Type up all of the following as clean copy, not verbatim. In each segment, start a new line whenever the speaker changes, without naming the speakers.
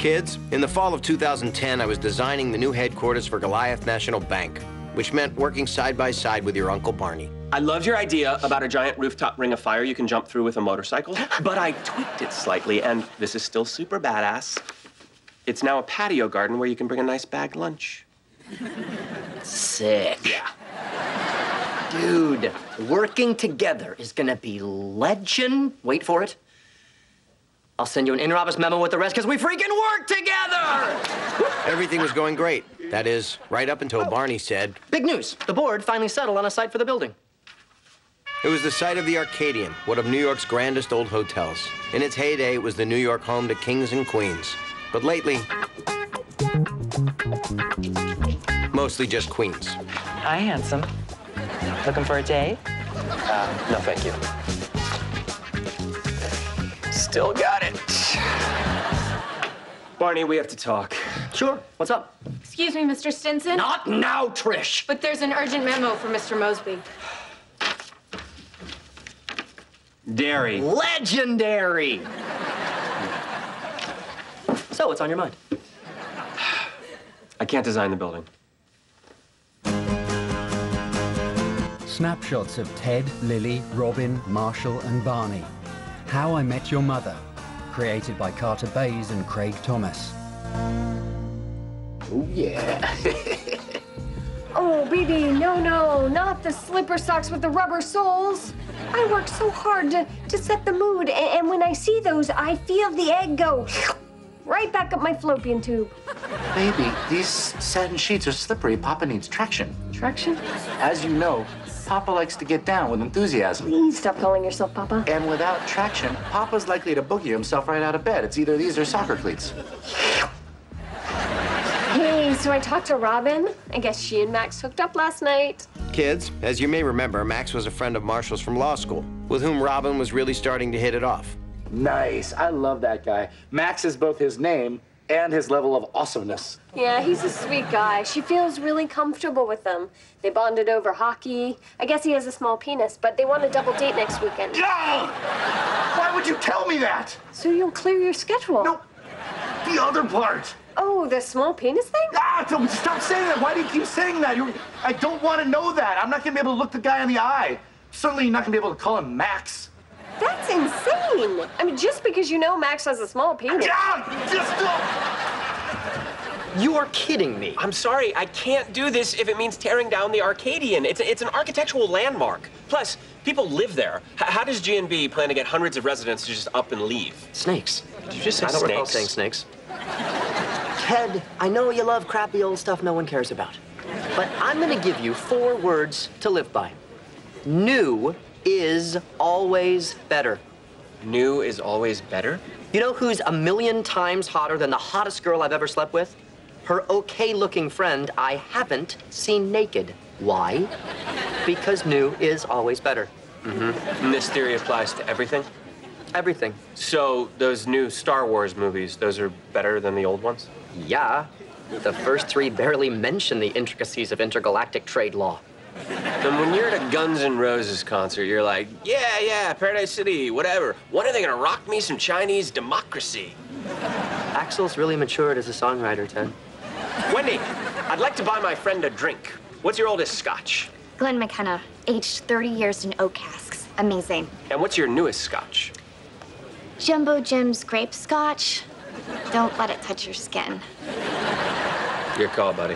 Kids, in the fall of 2010, I was designing the new headquarters for Goliath National Bank, which meant working side by side with your Uncle Barney.
I loved your idea about a giant rooftop ring of fire you can jump through with a motorcycle, but I tweaked it slightly, and this is still super badass. It's now a patio garden where you can bring a nice bagged lunch.
Sick.
Yeah.
Dude, working together is gonna be legend. Wait for it. I'll send you an in-office memo with the rest because we freaking work together!
Everything was going great. That is, right up until Barney said...
Big news. The board finally settled on a site for the building.
It was the site of the Arcadian, one of New York's grandest old hotels. In its heyday, it was the New York home to kings and queens. But lately, mostly just queens.
Hi, handsome. Looking for a date?
No, thank you. Still got it. Barney, we have to talk.
Sure. What's up?
Excuse me, Mr. Stinson?
Not now, Trish.
But there's an urgent memo for Mr. Mosby.
Dairy.
Legendary. So, what's on your mind?
I can't design the building.
Snapshots of Ted, Lily, Robin, Marshall, and Barney. How I Met Your Mother, created by Carter Bays and Craig Thomas.
Oh, yeah.
Oh, baby, no, not the slipper socks with the rubber soles. I worked so hard to set the mood, and when I see those, I feel the egg go right back up my fallopian tube.
Baby, these satin sheets are slippery. Papa needs traction.
Traction?
As you know, Papa likes to get down with enthusiasm.
Please stop calling yourself Papa.
And without traction, Papa's likely to boogie himself right out of bed. It's either these or soccer cleats.
Hey, so I talked to Robin. I guess she and Max hooked up last night.
Kids, as you may remember, Max was a friend of Marshall's from law school, with whom Robin was really starting to hit it off.
Nice. I love that guy. Max is both his name and his level of awesomeness.
Yeah, he's a sweet guy. She feels really comfortable with him. They bonded over hockey. I guess he has a small penis, but they want a double date next weekend.
Why would you tell me that?
So you'll clear your schedule.
No, the other part.
Oh, the small penis thing?
Stop saying that. Why do you keep saying that? I don't want to know that. I'm not going to be able to look the guy in the eye. Certainly not going to be able to call him Max.
That's insane. I mean, just because you know Max has a small penis.
You are kidding me.
I'm sorry, I can't do this if it means tearing down the Arcadian. It's an architectural landmark. Plus, people live there. How does G&B plan to get hundreds of residents to just up and leave?
Snakes.
Did you just say
I don't recall
snakes?
saying snakes. Ted, I know you love crappy old stuff no one cares about. But I'm gonna give you 4 words to live by. New is always better.
New is always better?
You know who's a million times hotter than the hottest girl I've ever slept with? Her okay-looking friend I haven't seen naked. Why? Because new is always better.
Mm-hmm. And this theory applies to everything?
Everything.
So those new Star Wars movies, those are better than the old ones?
Yeah. The first 3 barely mention the intricacies of intergalactic trade law.
And when you're at a Guns N' Roses concert, you're like, yeah, Paradise City, whatever. When are they gonna rock me some Chinese democracy?
Axel's really matured as a songwriter, Ted.
Wendy, I'd like to buy my friend a drink. What's your oldest scotch?
Glen McKenna, aged 30 years in oak casks. Amazing.
And what's your newest scotch?
Jumbo Jim's grape scotch. Don't let it touch your skin.
Your call, buddy.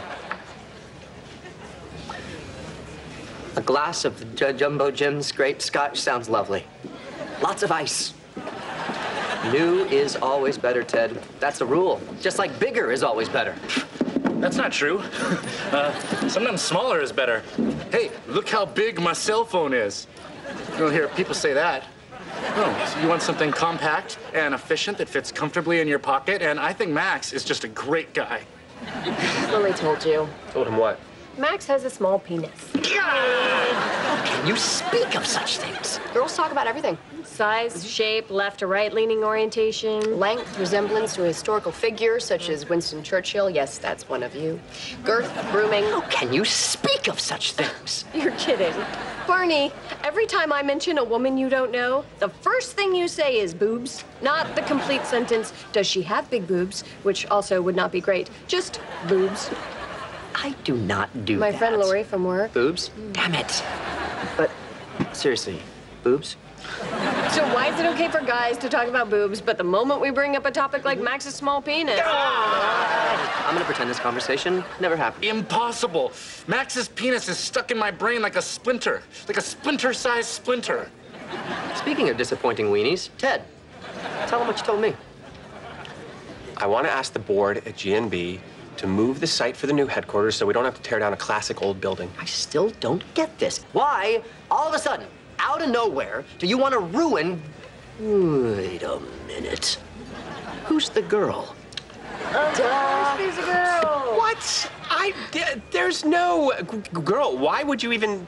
A glass of Jumbo Jim's grape scotch sounds lovely. Lots of ice. New is always better, Ted. That's a rule. Just like bigger is always better.
That's not true. Sometimes smaller is better. Hey, look how big my cell phone is. You don't hear people say that. No, so you want something compact and efficient that fits comfortably in your pocket, and I think Max is just a great guy.
Lily told you.
Told him what?
Max has a small penis.
How can you speak of such things?
Girls talk about everything.
Size, shape, left to right leaning orientation.
Length, resemblance to a historical figure such as Winston Churchill. Yes, that's one of you. Girth, grooming.
How can you speak of such things?
You're kidding.
Barney, every time I mention a woman you don't know, the first thing you say is boobs. Not the complete sentence, does she have big boobs? Which also would not be great. Just boobs.
I do not do
My
that.
friend Lori from work.
Boobs? Damn it. But seriously, boobs?
So why is it okay for guys to talk about boobs, but the moment we bring up a topic like Max's small penis?
I'm gonna pretend this conversation never happened.
Impossible. Max's penis is stuck in my brain like a splinter-sized splinter.
Speaking of disappointing weenies, Ted, tell them what you told me.
I want to ask the board at GNB to move the site for the new headquarters so we don't have to tear down a classic old building.
I still don't get this. Why, all of a sudden, out of nowhere, do you want to ruin... Wait a minute. Who's the girl?
There's a girl.
What? There's no girl. Why would you even...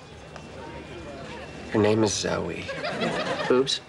Her name is Zoe.
Boobs?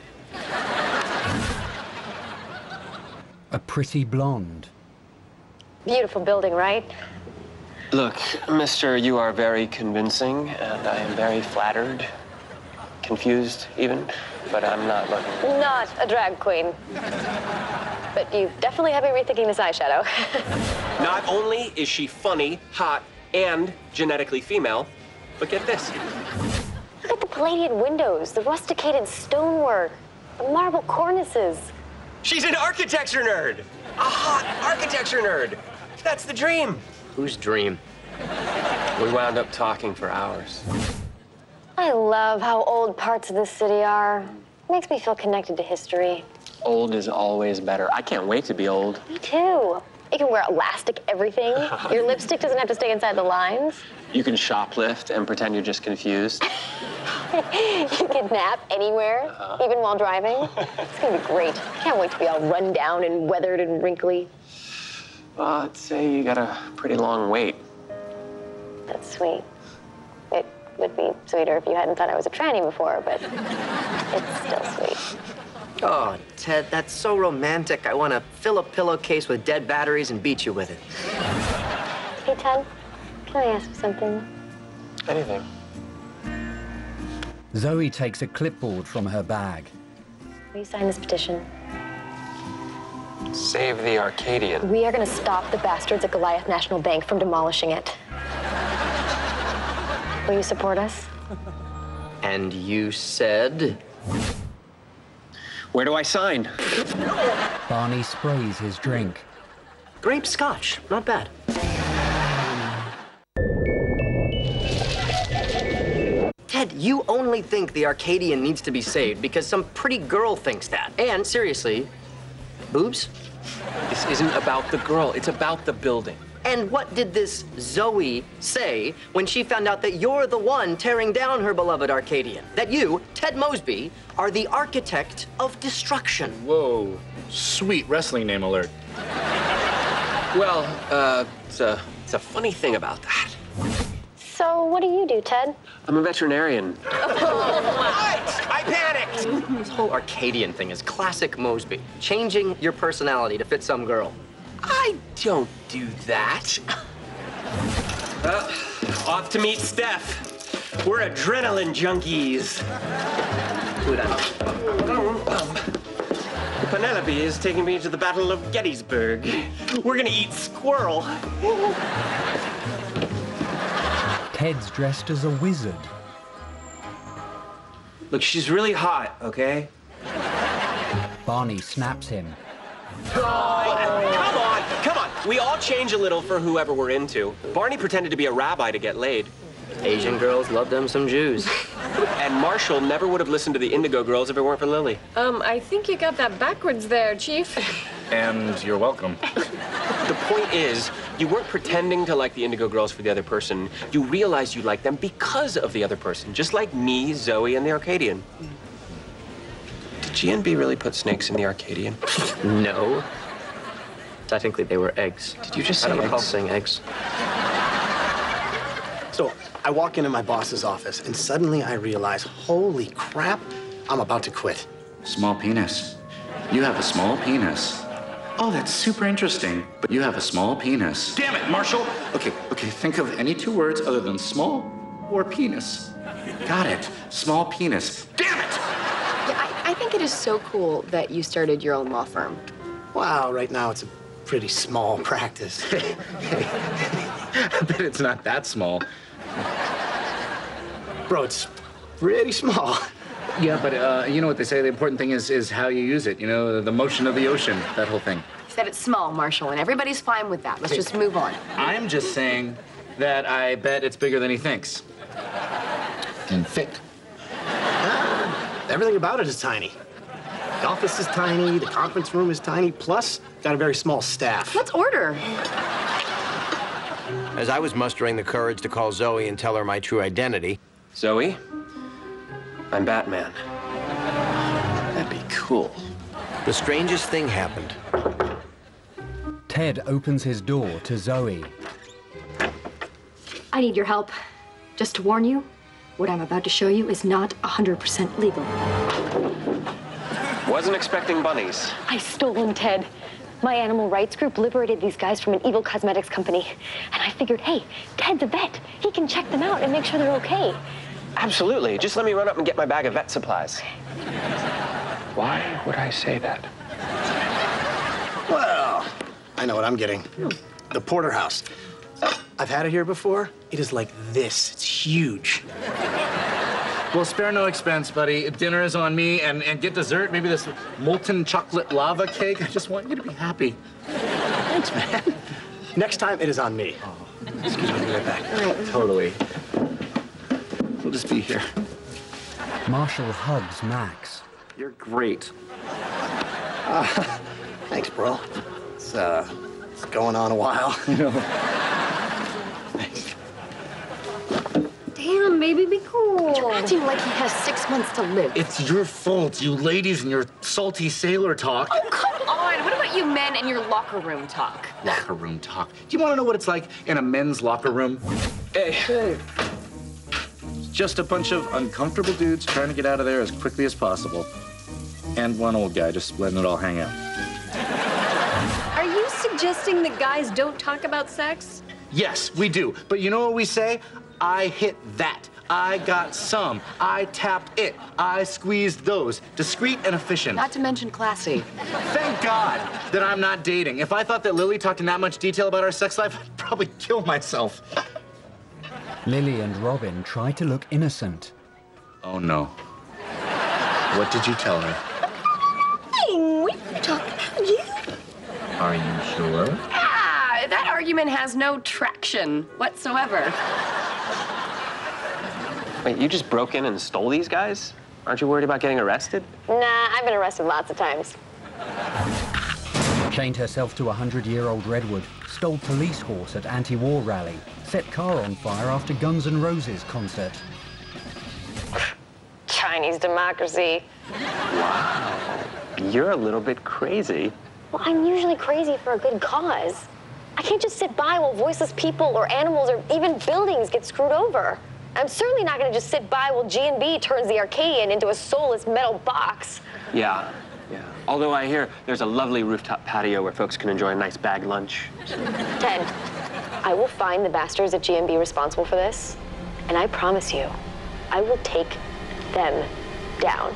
A pretty blonde.
Beautiful building, right?
Look, mister, you are very convincing, and I am very flattered. Confused, even, but I'm not looking.
Not a drag queen. But you definitely have me rethinking this eyeshadow.
Not only is she funny, hot, and genetically female, but get this.
Look at the Palladian windows, the rusticated stonework, the marble cornices.
She's an architecture nerd! A hot architecture nerd! That's the dream!
Whose dream?
We wound up talking for hours.
I love how old parts of this city are. Makes me feel connected to history.
Old is always better. I can't wait to be old.
Me too. You can wear elastic everything. Your lipstick doesn't have to stay inside the lines.
You can shoplift and pretend you're just confused.
You can nap anywhere, even while driving. It's gonna be great. Can't wait to be all run down and weathered and wrinkly.
Well, I'd say you got a pretty long wait.
That's sweet. It would be sweeter if you hadn't thought I was a tranny before, but it's still sweet.
Oh, Ted, that's so romantic. I want to fill a pillowcase with dead batteries and beat you with it.
Hey, Ted, can I ask you something?
Anything.
Zoe takes a clipboard from her bag.
Will you sign this petition?
Save the Arcadian.
We are going to stop the bastards at Goliath National Bank from demolishing it. Will you support us?
And you said?
Where do I sign?
Barney sprays his drink.
Grape scotch, not bad. Ted, you only think the Arcadian needs to be saved because some pretty girl thinks that. And seriously, boobs?
This isn't about the girl, it's about the building.
And what did this Zoe say when she found out that you're the one tearing down her beloved Arcadian? That you, Ted Mosby, are the architect of destruction.
Whoa, sweet wrestling name alert.
Well, it's a funny thing about that.
So what do you do, Ted?
I'm a veterinarian. What? I panicked!
This whole Arcadian thing is classic Mosby. Changing your personality to fit some girl.
I don't do that. Off to meet Steph. We're adrenaline junkies. Penelope is taking me to the Battle of Gettysburg. We're gonna eat squirrel.
Ted's dressed as a wizard.
Look, she's really hot, okay?
Barney snaps him.
Come on. We all change a little for whoever we're into. Barney pretended to be a rabbi to get laid.
Asian girls love them some Jews.
And Marshall never would have listened to the Indigo Girls if it weren't for Lily.
I think you got that backwards there, Chief.
And you're welcome.
The point is, you weren't pretending to like the Indigo Girls for the other person. You realized you liked them because of the other person, just like me, Zoe, and the Arcadian. Did GNB really put snakes in the Arcadian?
No. Technically, they were eggs.
Did you just say
I don't recall
eggs?
saying eggs.
So I walk into my boss's office, and suddenly I realize, holy crap, I'm about to quit.
Small penis. You have a small penis. Oh, that's super interesting. But you have a small penis. Damn it, Marshall! Okay, think of any two words other than small or penis. Got it. Small penis. Damn it!
Yeah, I think it is so cool that you started your own law firm.
Wow, right now it's a pretty small practice.
I bet it's not that small.
Bro, it's pretty small.
Yeah, but you know what they say, the important thing is how you use it. You know, the motion of the ocean, that whole thing.
You said it's small, Marshall, and everybody's fine with that. Let's just move on.
I'm just saying that I bet it's bigger than he thinks. And thick.
Everything about it is tiny. The office is tiny, the conference room is tiny, plus got a very small staff.
Let's order.
As I was mustering the courage to call Zoe and tell her my true identity.
Zoe, I'm Batman.
That'd be cool.
The strangest thing happened.
Ted opens his door to Zoe.
I need your help. Just to warn you, what I'm about to show you is not 100% legal.
Wasn't expecting bunnies.
I stole them, Ted. My animal rights group liberated these guys from an evil cosmetics company. And I figured, hey, Ted's a vet. He can check them out and make sure they're okay.
Absolutely. Just let me run up and get my bag of vet supplies. Why would I say that?
Well, I know what I'm getting. The porterhouse. I've had it here before. It is like this. It's huge.
Well, spare no expense, buddy. Dinner is on me, and get dessert. Maybe this molten chocolate lava cake. I just want you to be happy.
Thanks, man. Next time, it is on me. Oh, excuse me, I'll be right back.
Totally. We'll just be here.
Marshall hugs Max.
You're great.
Thanks, bro. It's going on a while.
You know.
Thanks.
Damn, baby, be cool.
You're acting like he has 6 months to live.
It's your fault, you ladies and your salty sailor talk.
Oh, come on. What about you men and your locker room talk?
Locker room talk. Do you want to know what it's like in a men's locker room? Hey. Just a bunch of uncomfortable dudes trying to get out of there as quickly as possible. And one old guy just letting it all hang out.
Are you suggesting that guys don't talk about sex?
Yes, we do. But you know what we say? I hit that. I got some. I tapped it. I squeezed those. Discreet and efficient.
Not to mention classy.
Thank God that I'm not dating. If I thought that Lily talked in that much detail about our sex life, I'd probably kill myself.
Lily and Robin try to look innocent.
Oh, no. What did you tell her?
We talk about you.
Are you sure?
Ah, that argument has no traction whatsoever.
Wait, you just broke in and stole these guys? Aren't you worried about getting arrested?
Nah, I've been arrested lots of times.
Chained herself to a 100-year-old redwood, stole police horse at anti-war rally, set car on fire after Guns N' Roses concert.
Chinese democracy.
Wow. You're a little bit crazy.
Well, I'm usually crazy for a good cause. I can't just sit by while voiceless people or animals or even buildings get screwed over. I'm certainly not going to just sit by while G&B turns the Arcadian into a soulless metal box.
Yeah. Although I hear there's a lovely rooftop patio where folks can enjoy a nice bag lunch.
Ted, I will find the bastards at G&B responsible for this, and I promise you, I will take them down.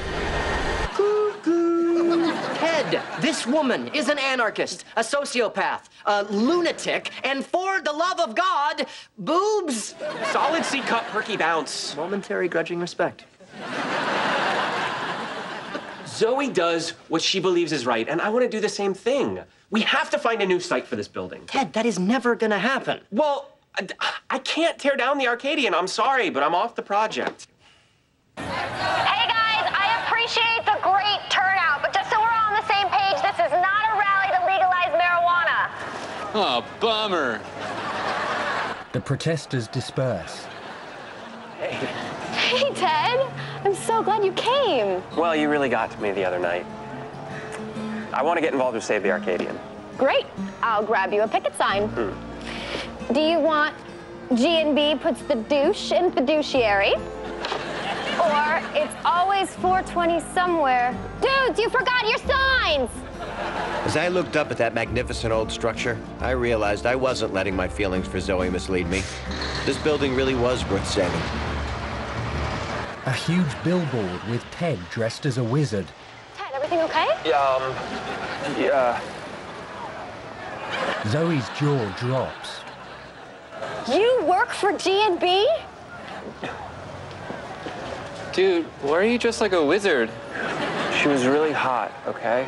Ted, this woman is an anarchist, a sociopath, a lunatic, and for the love of God, boobs.
Solid C cup, perky bounce.
Momentary grudging respect.
Zoe does what she believes is right, and I want to do the same thing. We have to find a new site for this building.
Ted, that is never gonna happen.
Well, I can't tear down the Arcadian. I'm sorry, but I'm off the project.
Hey guys, I appreciate the great turnout, but just so we're all on the same page, this is not a rally to legalize marijuana.
Oh, bummer.
The protesters disperse.
Hey, Ted. I'm so glad you came.
Well, you really got to me the other night. I want to get involved with Save the Arcadian.
Great. I'll grab you a picket sign. Do you want G&B puts the douche in fiduciary? Or it's always 420 somewhere. Dudes, you forgot your signs!
As I looked up at that magnificent old structure, I realized I wasn't letting my feelings for Zoe mislead me. This building really was worth saving.
A huge billboard with Ted dressed as a wizard.
Ted, everything okay?
Yeah.
Zoe's jaw drops.
You work for G&B?
Dude, why are you dressed like a wizard?
She was really hot, okay?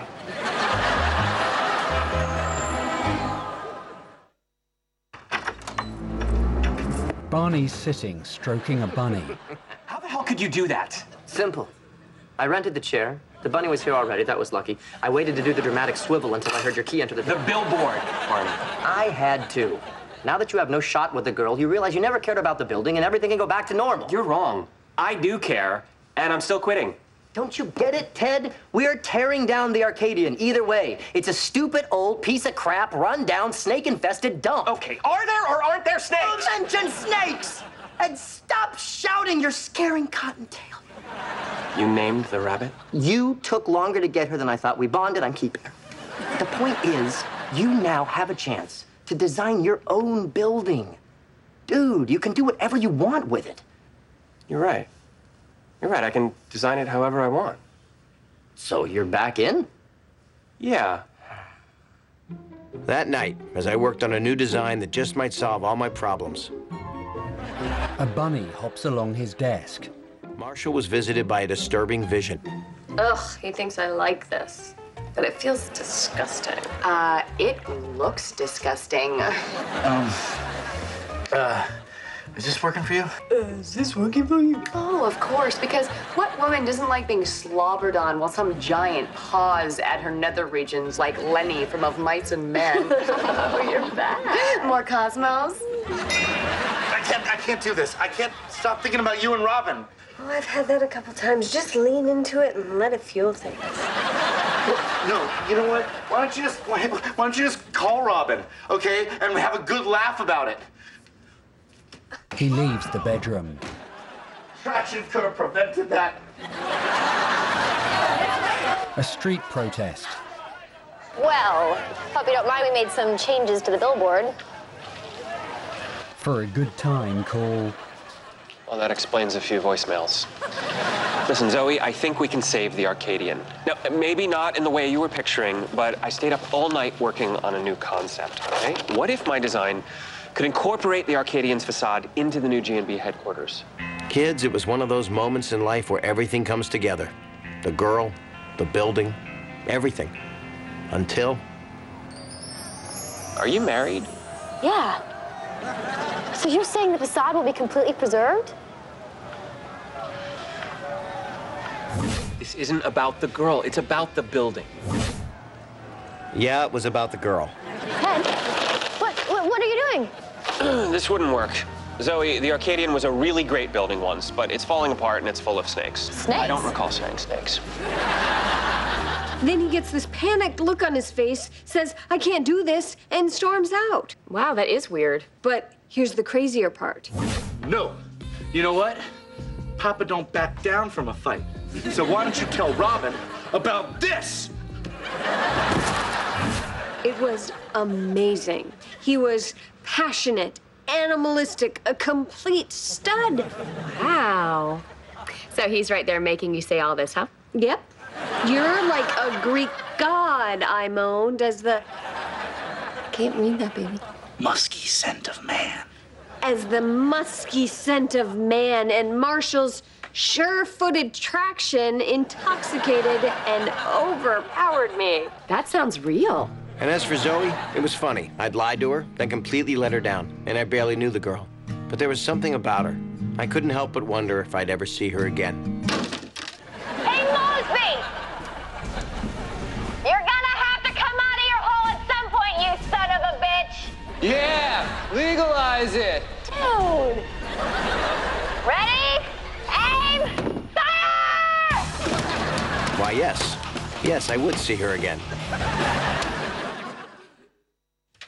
Barney's sitting, stroking a bunny.
How the hell could you do that? Simple. I rented the chair. The bunny was here already. That was lucky. I waited to do the dramatic swivel until I heard your key enter the door.
The billboard, Barney.
I had to. Now that you have no shot with the girl, you realize you never cared about the building and everything can go back to normal.
You're wrong. I do care, and I'm still quitting.
Don't you get it, Ted? We are tearing down the Arcadian either way. It's a stupid old piece of crap, run-down, snake-infested dump.
Okay, are there or aren't there snakes?
Don't mention snakes! And stop shouting, you're scaring Cottontail.
You named the rabbit?
You took longer to get her than I thought. We bonded, I'm keeping her. The point is, you now have a chance to design your own building. Dude, you can do whatever you want with it.
You're right. You're right, I can design it however I want.
So you're back in?
Yeah.
That night, as I worked on a new design that just might solve all my problems,
A bunny hops along his desk.
Marshall was visited by a disturbing vision.
Ugh, he thinks I like this. But it feels disgusting.
It looks disgusting.
Is this working for you?
Is this working for you? Oh, of course, because what woman doesn't like being slobbered on while some giant paws at her nether regions like Lenny from Of Mice and Men? Oh, you're back. More Cosmos?
I can't do this. I can't stop thinking about you and Robin.
Oh, I've had that a couple times. Just lean into it and let it fuel things.
No, you know what? Why don't you just call Robin, okay, and have a good laugh about it?
He leaves the bedroom.
Traction could have prevented that.
A street protest.
Well, hope you don't mind we made some changes to the billboard.
For a good time, call...
Well, that explains a few voicemails. Listen, Zoe, I think we can save the Arcadian. Now, maybe not in the way you were picturing, but I stayed up all night working on a new concept, okay? What if my design could incorporate the Arcadian's facade into the new G&B headquarters?
Kids, it was one of those moments in life where everything comes together. The girl, the building, everything. Until...
Are you married?
Yeah. So you're saying the facade will be completely preserved?
This isn't about the girl, it's about the building.
Yeah, it was about the girl.
Ted, what are you doing?
This wouldn't work. Zoe, the Arcadian was a really great building once, but it's falling apart and it's full of snakes.
Snakes?
I don't recall saying snakes.
Then he gets this panicked look on his face, says, I can't do this, and storms out.
Wow, that is weird.
But here's the crazier part.
No. You know what? Papa don't back down from a fight. So why don't you tell Robin about this?
It was amazing. He was passionate, animalistic, a complete stud.
Wow. So he's right there making you say all this, huh?
Yep. You're like a Greek god, I moaned as the... Can't read that, baby.
Musky scent of man.
As the musky scent of man and Marshall's sure-footed traction intoxicated and overpowered me.
That sounds real.
And as for Zoe, it was funny. I'd lied to her, then completely let her down, and I barely knew the girl. But there was something about her. I couldn't help but wonder if I'd ever see her again.
Hey, Mosby! You're gonna have to come out of your hole at some point, you son of a bitch!
Yeah, legalize it.
Dude! Ready? Aim! Fire!
Why, yes. Yes, I would see her again.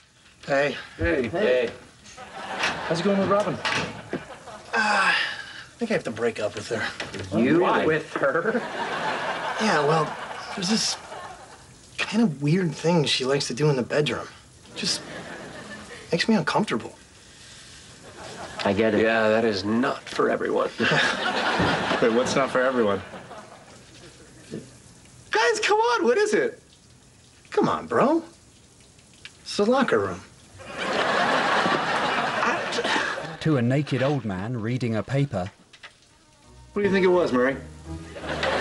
Hey.
Hey.
How's it going with Robin?
think I have to break up with her.
You
Why?
with her?
Yeah, well, there's this kind of weird thing she likes to do in the bedroom. Just makes me uncomfortable.
I get it.
Yeah, that is not for everyone.
Wait, what's not for everyone? Guys, come on, what is it?
Come on, bro. It's the locker room.
To a naked old man reading a paper.
What do you think it was, Murray?